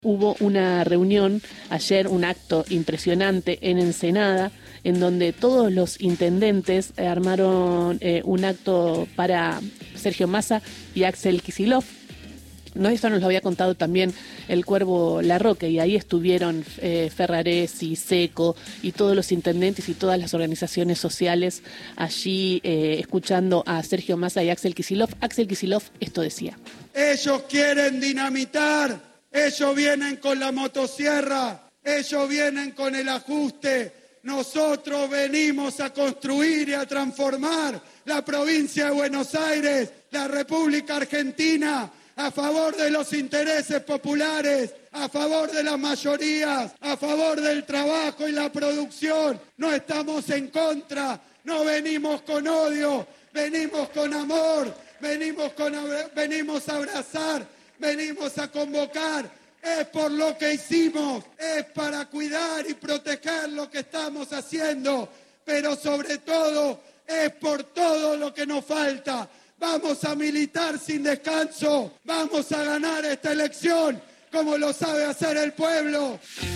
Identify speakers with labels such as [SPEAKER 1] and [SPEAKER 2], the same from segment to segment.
[SPEAKER 1] Hubo una reunión ayer, un acto impresionante en Ensenada, en donde todos los intendentes armaron un acto para Sergio Massa y Axel Kicillof. No, esto nos lo había contado también el Cuervo Larroque, y ahí estuvieron Ferraresi, Seco y todos los intendentes y todas las organizaciones sociales allí escuchando a Sergio Massa y Axel Kicillof. Axel Kicillof esto decía.
[SPEAKER 2] Ellos quieren dinamitar. Ellos vienen con la motosierra, ellos vienen con el ajuste. Nosotros venimos a construir y a transformar la provincia de Buenos Aires, la República Argentina, a favor de los intereses populares, a favor de las mayorías, a favor del trabajo y la producción. No estamos en contra, no venimos con odio, venimos con amor, venimos a abrazar. Venimos a convocar, es por lo que hicimos, es para cuidar y proteger lo que estamos haciendo, pero sobre todo es por todo lo que nos falta. Vamos a militar sin descanso, vamos a ganar esta elección como lo sabe hacer el pueblo.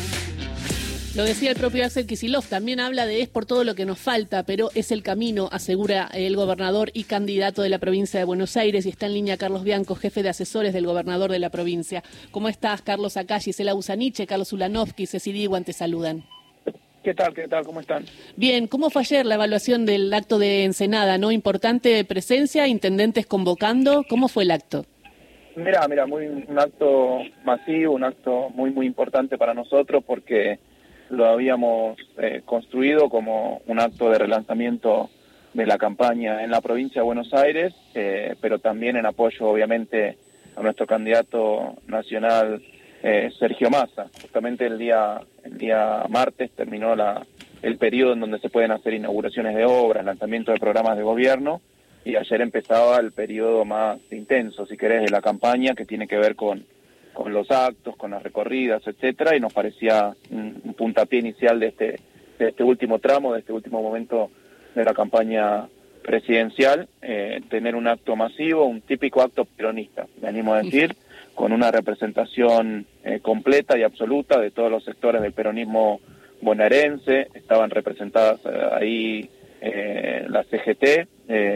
[SPEAKER 1] Lo decía el propio Axel Kicillof, también habla de es por todo lo que nos falta, pero es el camino, asegura el gobernador y candidato de la provincia de Buenos Aires, y está en línea Carlos Bianco, jefe de asesores del gobernador de la provincia. ¿Cómo estás, Carlos? Acá Gisela Busaniche, Carlos Ulanovsky, Cecilia Iguan te saludan.
[SPEAKER 3] ¿Qué tal? ¿Cómo están?
[SPEAKER 1] Bien, ¿cómo fue ayer la evaluación del acto de Ensenada? ¿No? Importante presencia, intendentes convocando, ¿cómo fue el acto?
[SPEAKER 3] Mira, un acto masivo, un acto muy importante para nosotros porque lo habíamos construido como un acto de relanzamiento de la campaña en la provincia de Buenos Aires, pero también en apoyo, obviamente, a nuestro candidato nacional, Sergio Massa. Justamente el día martes terminó el periodo en donde se pueden hacer inauguraciones de obras, lanzamiento de programas de gobierno, y ayer empezaba el periodo más intenso, si querés, de la campaña, que tiene que ver con los actos, con las recorridas, etcétera, y nos parecía un puntapié inicial de este último tramo, de este último momento de la campaña presidencial, tener un acto masivo, un típico acto peronista, me animo a decir, con una representación completa y absoluta de todos los sectores del peronismo bonaerense. Estaban representadas ahí la CGT,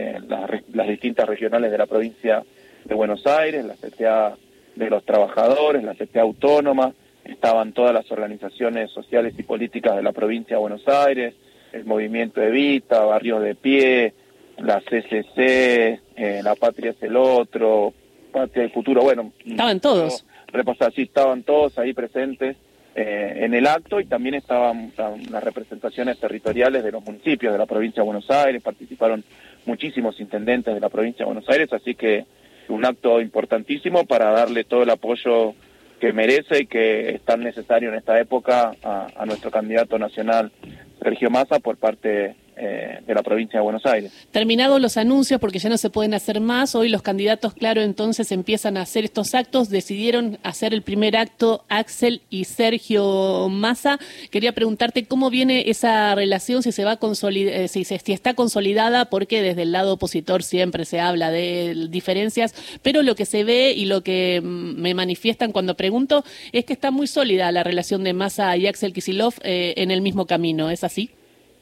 [SPEAKER 3] las distintas regionales de la provincia de Buenos Aires, la CTA de los trabajadores, la CTA autónoma, estaban todas las organizaciones sociales y políticas de la provincia de Buenos Aires, el Movimiento Evita, Barrios de Pie, la CCC, La Patria es el Otro, Patria del Futuro, bueno.
[SPEAKER 1] Estaban todos.
[SPEAKER 3] Sí, estaban todos ahí presentes en el acto, y también estaban las representaciones territoriales de los municipios de la provincia de Buenos Aires, participaron muchísimos intendentes de la provincia de Buenos Aires, así que un acto importantísimo para darle todo el apoyo que merece y que es tan necesario en esta época a nuestro candidato nacional Sergio Massa por parte de la provincia de Buenos Aires.
[SPEAKER 1] Terminados los anuncios, porque ya no se pueden hacer más, hoy los candidatos, claro, entonces empiezan a hacer estos actos, decidieron hacer el primer acto Axel y Sergio Massa. Quería preguntarte cómo viene esa relación, si se va a consolidar, si está consolidada, porque desde el lado opositor siempre se habla de diferencias, pero lo que se ve y lo que me manifiestan cuando pregunto es que está muy sólida la relación de Massa y Axel Kicillof en el mismo camino, ¿es así?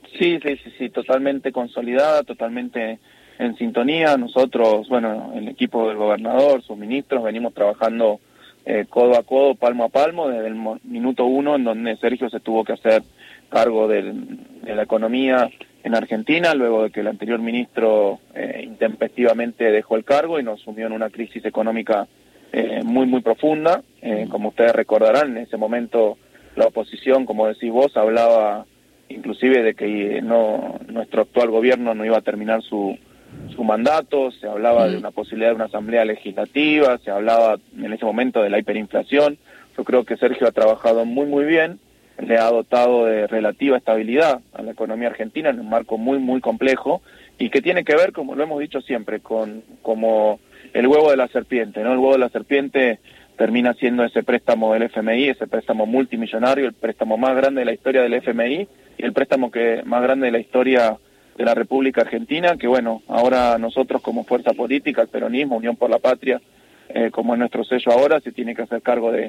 [SPEAKER 3] Sí, totalmente consolidada, totalmente en sintonía. Nosotros, bueno, el equipo del gobernador, sus ministros, venimos trabajando codo a codo, palmo a palmo, desde el minuto uno en donde Sergio se tuvo que hacer cargo de la economía en Argentina, luego de que el anterior ministro intempestivamente dejó el cargo y nos sumió en una crisis económica muy profunda. Como ustedes recordarán, en ese momento la oposición, como decís vos, hablaba inclusive de que nuestro actual gobierno no iba a terminar su mandato, se hablaba de una posibilidad de una asamblea legislativa, se hablaba en ese momento de la hiperinflación. Yo creo que Sergio ha trabajado muy bien, le ha dotado de relativa estabilidad a la economía argentina en un marco muy complejo, y que tiene que ver, como lo hemos dicho siempre, como el huevo de la serpiente, ¿no? El huevo de la serpiente termina siendo ese préstamo del FMI, ese préstamo multimillonario, el préstamo más grande de la historia del FMI y el préstamo más grande de la historia de la República Argentina, que bueno, ahora nosotros como fuerza política, el peronismo, Unión por la Patria, como es nuestro sello ahora, se tiene que hacer cargo de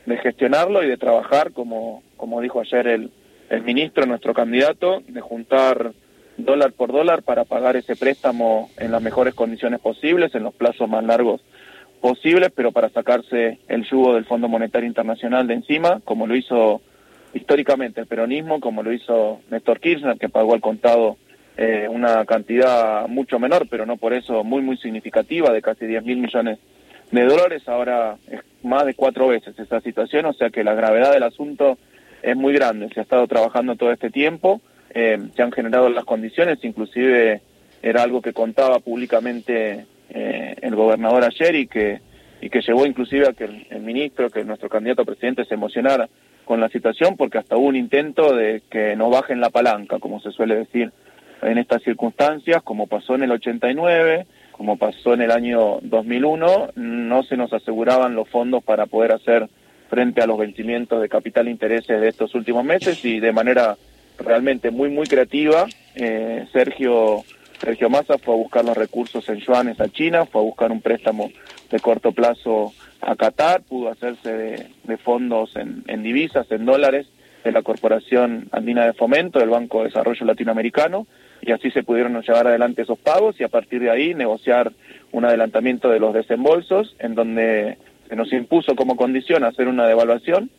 [SPEAKER 3] gestionarlo y de trabajar, como dijo ayer el ministro, nuestro candidato, de juntar dólar por dólar para pagar ese préstamo en las mejores condiciones posibles, en los plazos más largos posibles, pero para sacarse el yugo del Fondo Monetario Internacional de encima, como lo hizo históricamente el peronismo, como lo hizo Néstor Kirchner, que pagó al contado una cantidad mucho menor, pero no por eso muy significativa, de casi 10.000 millones de dólares. Ahora es más de 4 veces esa situación, o sea que la gravedad del asunto es muy grande. Se ha estado trabajando todo este tiempo, se han generado las condiciones, inclusive era algo que contaba públicamente el gobernador ayer y que llevó inclusive a que el ministro, que nuestro candidato a presidente, se emocionara con la situación, porque hasta hubo un intento de que nos bajen la palanca, como se suele decir en estas circunstancias, como pasó en el 89, como pasó en el año 2001, no se nos aseguraban los fondos para poder hacer frente a los vencimientos de capital e intereses de estos últimos meses, y de manera realmente muy creativa, Sergio Massa fue a buscar los recursos en yuanes a China, fue a buscar un préstamo de corto plazo a Qatar, pudo hacerse de fondos en divisas, en dólares, de la Corporación Andina de Fomento, del Banco de Desarrollo Latinoamericano, y así se pudieron llevar adelante esos pagos y a partir de ahí negociar un adelantamiento de los desembolsos, en donde se nos impuso como condición hacer una devaluación.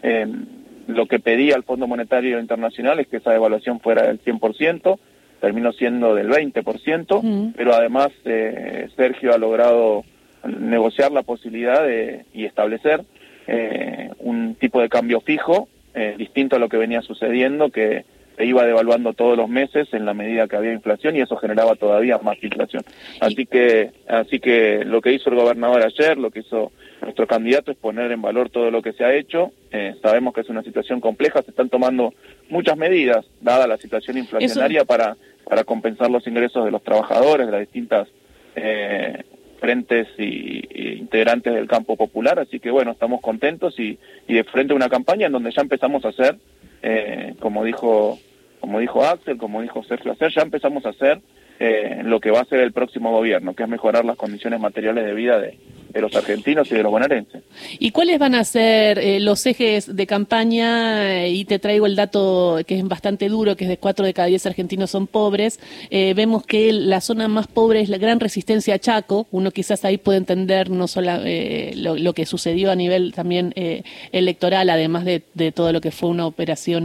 [SPEAKER 3] Lo que pedía el Fondo Monetario Internacional es que esa devaluación fuera del 100%, terminó siendo del 20%, pero además Sergio ha logrado negociar la posibilidad y establecer un tipo de cambio fijo, distinto a lo que venía sucediendo, que se iba devaluando todos los meses en la medida que había inflación, y eso generaba todavía más inflación. Así que lo que hizo el gobernador ayer, lo que hizo nuestro candidato, es poner en valor todo lo que se ha hecho. Sabemos que es una situación compleja, se están tomando muchas medidas, dada la situación inflacionaria, para compensar los ingresos de los trabajadores, de las distintas frentes y integrantes del campo popular. Así que bueno, estamos contentos y de frente a una campaña en donde ya empezamos a hacer, como dijo Axel, como dijo Sergio ayer, ya empezamos a hacer lo que va a ser el próximo gobierno, que es mejorar las condiciones materiales de vida de los argentinos y de los bonaerenses.
[SPEAKER 1] ¿Y cuáles van a ser los ejes de campaña? Y te traigo el dato que es bastante duro, que es de 4 de cada 10 argentinos son pobres. Vemos que la zona más pobre es la Gran Resistencia a Chaco. Uno quizás ahí puede entender no solo lo que sucedió a nivel también electoral, además de todo lo que fue una operación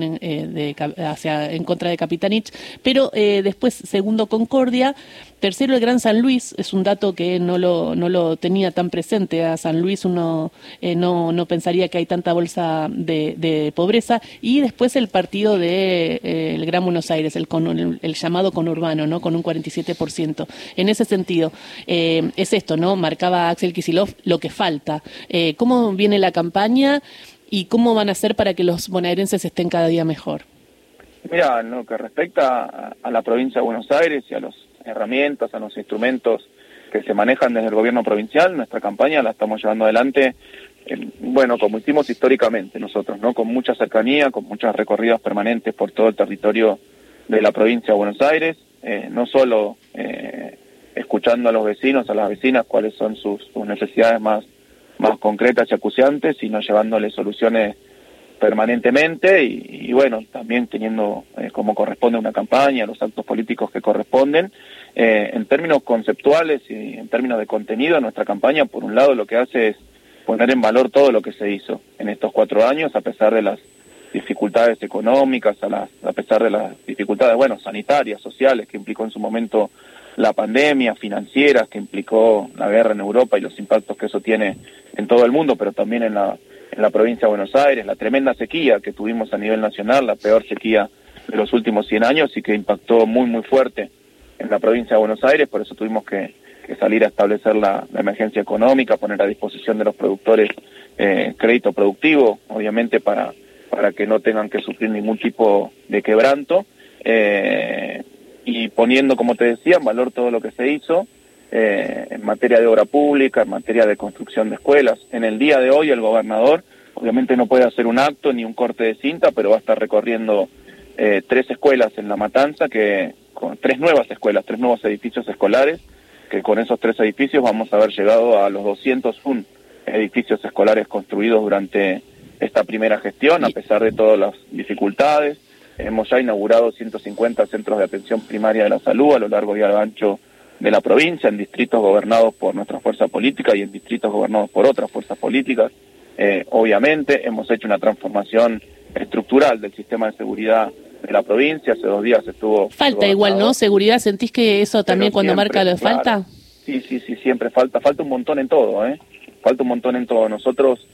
[SPEAKER 1] en contra de Capitanich. Pero después, segundo, Concordia. Tercero, el Gran San Luis. Es un dato que no lo tenía tan presente. A San Luis uno no pensaría que hay tanta bolsa de pobreza. Y después el partido de el Gran Buenos Aires, el llamado conurbano, ¿no? Con un 47%. En ese sentido, es esto, ¿no? Marcaba Axel Kicillof lo que falta. ¿Cómo viene la campaña y cómo van a hacer para que los bonaerenses estén cada día mejor?
[SPEAKER 3] Mira, en lo que respecta a la provincia de Buenos Aires y a las herramientas, a los instrumentos que se manejan desde el gobierno provincial, nuestra campaña la estamos llevando adelante, bueno, como hicimos históricamente nosotros, ¿no? Con mucha cercanía, con muchas recorridas permanentes por todo el territorio de la provincia de Buenos Aires, no solo escuchando a los vecinos, a las vecinas, cuáles son sus necesidades más concretas y acuciantes, sino llevándoles soluciones permanentemente y bueno, también teniendo como corresponde una campaña, los actos políticos que corresponden. En términos conceptuales y en términos de contenido, nuestra campaña, por un lado, lo que hace es poner en valor todo lo que se hizo en estos 4 años, a pesar de las dificultades económicas, a pesar de las dificultades, bueno, sanitarias, sociales, que implicó en su momento la pandemia, financieras, que implicó la guerra en Europa y los impactos que eso tiene en todo el mundo, pero también en la provincia de Buenos Aires, la tremenda sequía que tuvimos a nivel nacional, la peor sequía de los últimos 100 años y que impactó muy fuerte en la provincia de Buenos Aires. Por eso tuvimos que salir a establecer la emergencia económica, poner a disposición de los productores crédito productivo, obviamente para que no tengan que sufrir ningún tipo de quebranto, y poniendo, como te decía, en valor todo lo que se hizo en materia de obra pública, en materia de construcción de escuelas. En el día de hoy el gobernador obviamente no puede hacer un acto ni un corte de cinta, pero va a estar recorriendo 3 escuelas en La Matanza, con 3 nuevas escuelas, 3 nuevos edificios escolares, que con esos 3 edificios vamos a haber llegado a los 201 edificios escolares construidos durante esta primera gestión, a pesar de todas las dificultades. Hemos ya inaugurado 150 centros de atención primaria de la salud a lo largo y a lo ancho de la provincia, en distritos gobernados por nuestra fuerza política y en distritos gobernados por otras fuerzas políticas. Obviamente hemos hecho una transformación estructural del sistema de seguridad de la provincia. Hace 2 días estuvo...
[SPEAKER 1] Falta igual, ¿no? Seguridad, ¿sentís que eso también cuando
[SPEAKER 3] siempre,
[SPEAKER 1] marca lo
[SPEAKER 3] claro,
[SPEAKER 1] falta?
[SPEAKER 3] Sí, siempre falta un montón en todo, falta un montón en todo. Nosotros,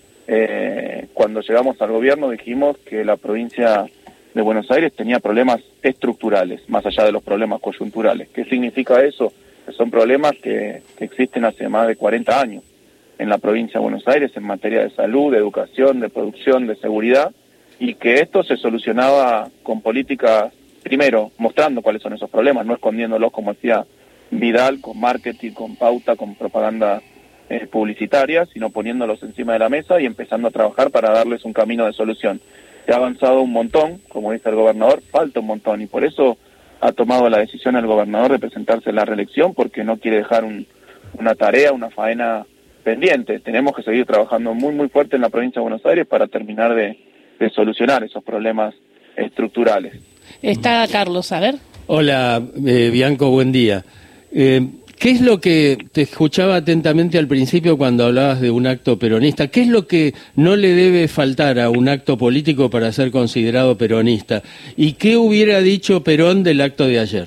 [SPEAKER 3] cuando llegamos al gobierno, dijimos que la provincia de Buenos Aires tenía problemas estructurales, más allá de los problemas coyunturales. ¿Qué significa eso? Que son problemas que existen hace más de 40 años en la provincia de Buenos Aires en materia de salud, de educación, de producción, de seguridad, y que esto se solucionaba con políticas, primero, mostrando cuáles son esos problemas, no escondiéndolos como decía Vidal, con marketing, con pauta, con propaganda publicitaria, sino poniéndolos encima de la mesa y empezando a trabajar para darles un camino de solución. Se ha avanzado un montón, como dice el gobernador, falta un montón, y por eso ha tomado la decisión el gobernador de presentarse a la reelección, porque no quiere dejar una tarea, una faena pendiente. Tenemos que seguir trabajando muy fuerte en la provincia de Buenos Aires para terminar de solucionar esos problemas estructurales.
[SPEAKER 1] Está Carlos, a ver.
[SPEAKER 4] Hola, Bianco, buen día. ¿Qué es lo que te escuchaba atentamente al principio cuando hablabas de un acto peronista? ¿Qué es lo que no le debe faltar a un acto político para ser considerado peronista? ¿Y qué hubiera dicho Perón del acto de ayer?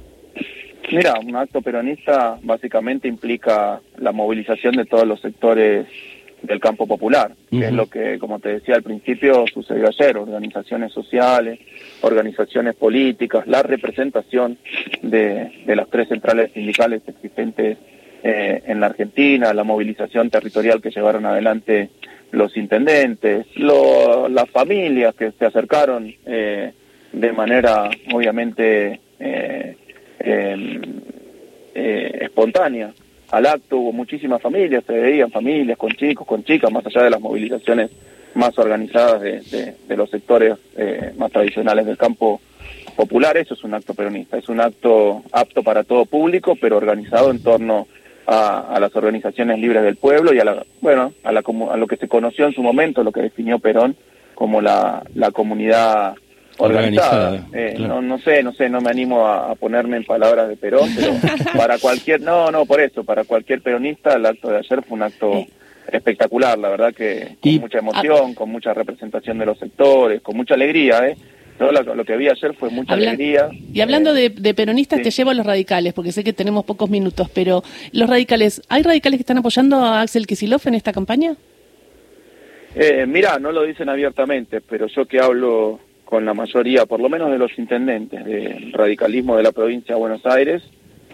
[SPEAKER 3] Mira, un acto peronista básicamente implica la movilización de todos los sectores del campo popular, que es lo que, como te decía al principio, sucedió ayer: organizaciones sociales, organizaciones políticas, la representación de las 3 centrales sindicales existentes en la Argentina, la movilización territorial que llevaron adelante los intendentes, las familias que se acercaron de manera obviamente espontánea al acto. Hubo muchísimas familias, se veían familias con chicos, con chicas, más allá de las movilizaciones más organizadas de los sectores más tradicionales del campo popular. Eso es un acto peronista, es un acto apto para todo público, pero organizado en torno a las organizaciones libres del pueblo y a lo que se conoció en su momento, lo que definió Perón como la comunidad organizada. Claro. No sé, no me animo a ponerme en palabras de Perón, pero para cualquier, para cualquier peronista el acto de ayer fue un acto espectacular, la verdad que con mucha emoción, con mucha representación de los sectores, con mucha alegría, Lo que vi ayer fue mucha alegría.
[SPEAKER 1] Y hablando de peronistas, sí, te llevo a los radicales, porque sé que tenemos pocos minutos, pero los radicales, ¿hay radicales que están apoyando a Axel Kicillof en esta campaña?
[SPEAKER 3] Mirá, no lo dicen abiertamente, pero yo que hablo con la mayoría, por lo menos de los intendentes del radicalismo de la provincia de Buenos Aires,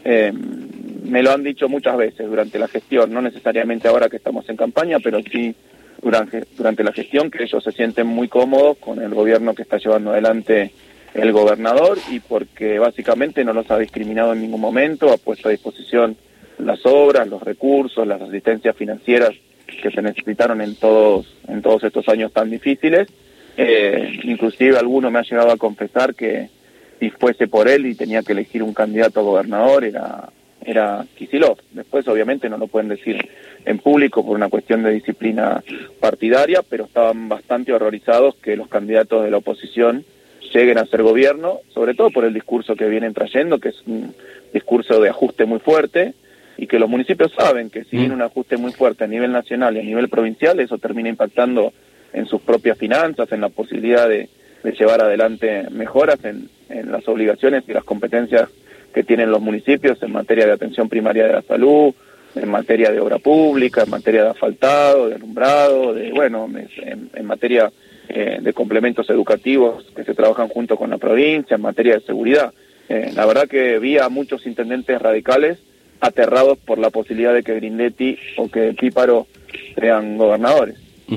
[SPEAKER 3] me lo han dicho muchas veces durante la gestión, no necesariamente ahora que estamos en campaña, pero sí durante la gestión, que ellos se sienten muy cómodos con el gobierno que está llevando adelante el gobernador, y porque básicamente no los ha discriminado en ningún momento, ha puesto a disposición las obras, los recursos, las asistencias financieras que se necesitaron en todos estos años tan difíciles. Inclusive alguno me ha llegado a confesar que si fuese por él y tenía que elegir un candidato a gobernador era Kicillof. Después obviamente no lo pueden decir en público por una cuestión de disciplina partidaria, pero estaban bastante horrorizados que los candidatos de la oposición lleguen a ser gobierno, sobre todo por el discurso que vienen trayendo, que es un discurso de ajuste muy fuerte, y que los municipios saben que si viene un ajuste muy fuerte a nivel nacional y a nivel provincial, eso termina impactando en sus propias finanzas, en la posibilidad de llevar adelante mejoras en las obligaciones y las competencias que tienen los municipios en materia de atención primaria de la salud, en materia de obra pública, en materia de asfaltado, de alumbrado, en materia de complementos educativos que se trabajan junto con la provincia, en materia de seguridad. La verdad que vi a muchos intendentes radicales aterrados por la posibilidad de que Grindetti o que Píparo sean gobernadores.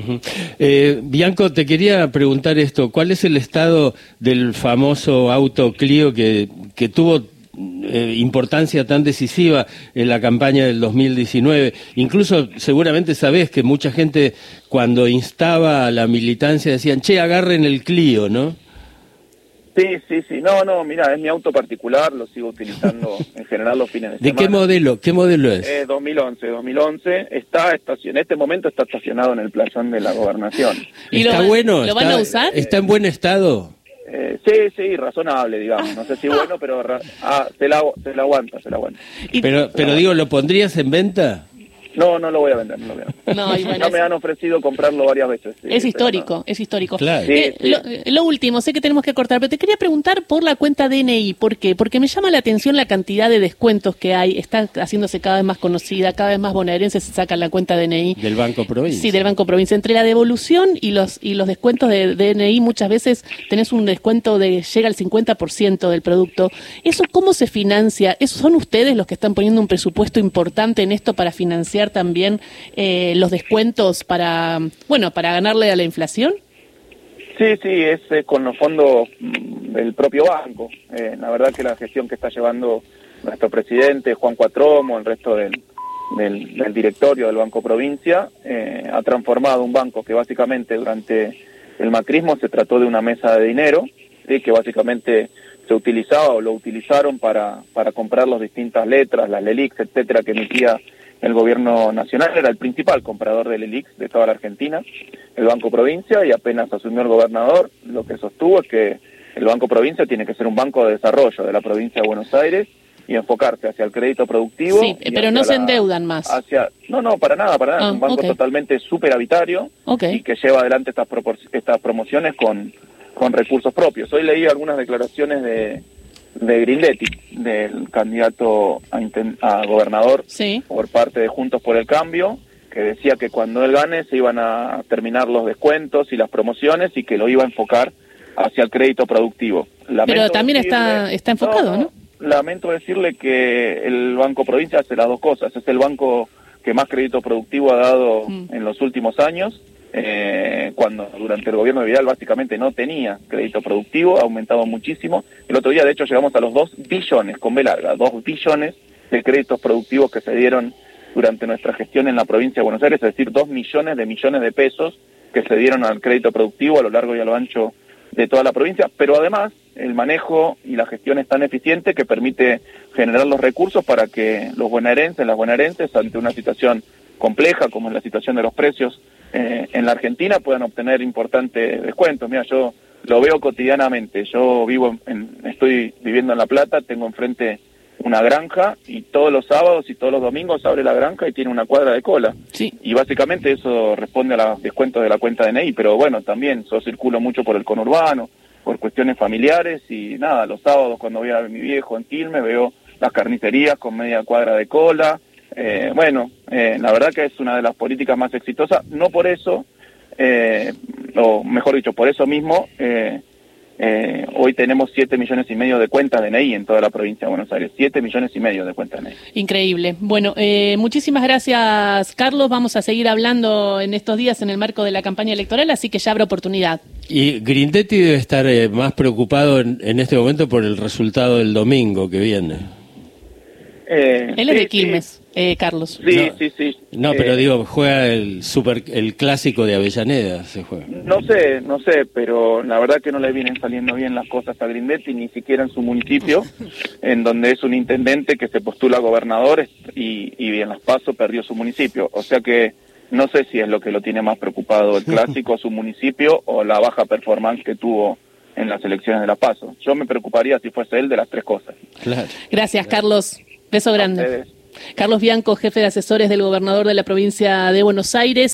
[SPEAKER 4] Bianco, te quería preguntar esto: ¿cuál es el estado del famoso auto Clio que tuvo importancia tan decisiva en la campaña del 2019? Incluso seguramente sabés que mucha gente, cuando instaba a la militancia, decían, agarren el Clio, ¿no?
[SPEAKER 3] Sí. No, mira, es mi auto particular, lo sigo utilizando en general los fines de semana.
[SPEAKER 4] ¿De qué modelo? ¿Qué modelo es?
[SPEAKER 3] 2011. En este momento está estacionado en el playón de la Gobernación.
[SPEAKER 1] ¿Y
[SPEAKER 4] ¿Está bueno?
[SPEAKER 1] ¿Lo van a usar?
[SPEAKER 4] ¿Está en buen estado?
[SPEAKER 3] Sí, razonable, digamos. No sé si bueno, pero se la aguanta.
[SPEAKER 4] Pero digo, ¿lo pondrías en venta?
[SPEAKER 3] No lo voy a vender, No, y bueno, ya me han ofrecido comprarlo varias veces. Sí,
[SPEAKER 1] es histórico.
[SPEAKER 4] Claro.
[SPEAKER 3] Sí.
[SPEAKER 1] Lo último, sé que tenemos que cortar, pero te quería preguntar por la cuenta DNI. ¿Por qué? Porque me llama la atención la cantidad de descuentos que hay. Está haciéndose cada vez más conocida, cada vez más bonaerenses se sacan la cuenta DNI.
[SPEAKER 4] ¿Del Banco Provincia?
[SPEAKER 1] Sí, del Banco Provincia. Entre la devolución y los descuentos de DNI, muchas veces tenés un descuento de llega al 50% del producto. ¿Eso cómo se financia? ¿Son ustedes los que están poniendo un presupuesto importante en esto para financiar también los descuentos para ganarle a la inflación?
[SPEAKER 3] Sí, es con los fondos del propio banco. La verdad que la gestión que está llevando nuestro presidente, Juan Cuatromo, el resto del directorio del Banco Provincia, ha transformado un banco que básicamente durante el macrismo se trató de una mesa de dinero, ¿sí? Que básicamente se utilizaba o lo utilizaron para comprar las distintas letras, las LELIQs, etcétera, que emitía el gobierno nacional. Era el principal comprador de LELIQs de toda la Argentina, el Banco Provincia, y apenas asumió el gobernador, lo que sostuvo es que el Banco Provincia tiene que ser un banco de desarrollo de la provincia de Buenos Aires y enfocarse hacia el crédito productivo.
[SPEAKER 1] Sí, pero no se endeudan más.
[SPEAKER 3] No, para nada. Es un banco totalmente superavitario y que lleva adelante estas promociones con recursos propios. Hoy leí algunas declaraciones de Grindetti, del candidato a gobernador por parte de Juntos por el Cambio, que decía que cuando él gane se iban a terminar los descuentos y las promociones y que lo iba a enfocar hacia el crédito productivo.
[SPEAKER 1] Pero también está enfocado, ¿no?
[SPEAKER 3] Lamento decirle que el Banco Provincia hace las dos cosas. Es el banco que más crédito productivo ha dado en los últimos años. Cuando durante el gobierno de Vidal básicamente no tenía crédito productivo, ha aumentado muchísimo. El otro día, de hecho, llegamos a los 2 billones, con B larga, 2 billones de créditos productivos que se dieron durante nuestra gestión en la provincia de Buenos Aires, es decir, 2 millones de pesos que se dieron al crédito productivo a lo largo y a lo ancho de toda la provincia, pero además el manejo y la gestión es tan eficiente que permite generar los recursos para que los bonaerenses, las bonaerenses, ante una situación compleja como es la situación de los precios en la Argentina, puedan obtener importantes descuentos. Mira, yo lo veo cotidianamente. Yo estoy viviendo en La Plata, tengo enfrente una granja y todos los sábados y todos los domingos abre la granja y tiene una cuadra de cola.
[SPEAKER 1] Sí.
[SPEAKER 3] Y básicamente eso responde a los descuentos de la cuenta DNI, pero bueno, también yo circulo mucho por el conurbano, por cuestiones familiares y nada, los sábados cuando voy a ver a mi viejo en Quilmes veo las carnicerías con media cuadra de cola. La verdad que es una de las políticas más exitosas, no por eso, o mejor dicho, por eso mismo, hoy tenemos 7,5 millones de cuentas DNI en toda la provincia de Buenos Aires, 7,5 millones de cuentas DNI.
[SPEAKER 1] Increíble. Bueno, muchísimas gracias, Carlos. Vamos a seguir hablando en estos días en el marco de la campaña electoral, así que ya habrá oportunidad.
[SPEAKER 4] Y Grindetti debe estar más preocupado en este momento por el resultado del domingo que viene.
[SPEAKER 1] Él es de Quilmes, Carlos.
[SPEAKER 3] Sí.
[SPEAKER 4] No, pero digo, juega el clásico de Avellaneda, se juega.
[SPEAKER 3] No sé, pero la verdad que no le vienen saliendo bien las cosas a Grindetti, ni siquiera en su municipio, en donde es un intendente que se postula a gobernador y en las PASO perdió su municipio. O sea que no sé si es lo que lo tiene más preocupado, el clásico, su municipio, o la baja performance que tuvo en las elecciones de la PASO. Yo me preocuparía si fuese él de las tres cosas.
[SPEAKER 4] Claro.
[SPEAKER 1] Gracias, Carlos. Beso grande. Carlos Bianco, jefe de asesores del gobernador de la provincia de Buenos Aires.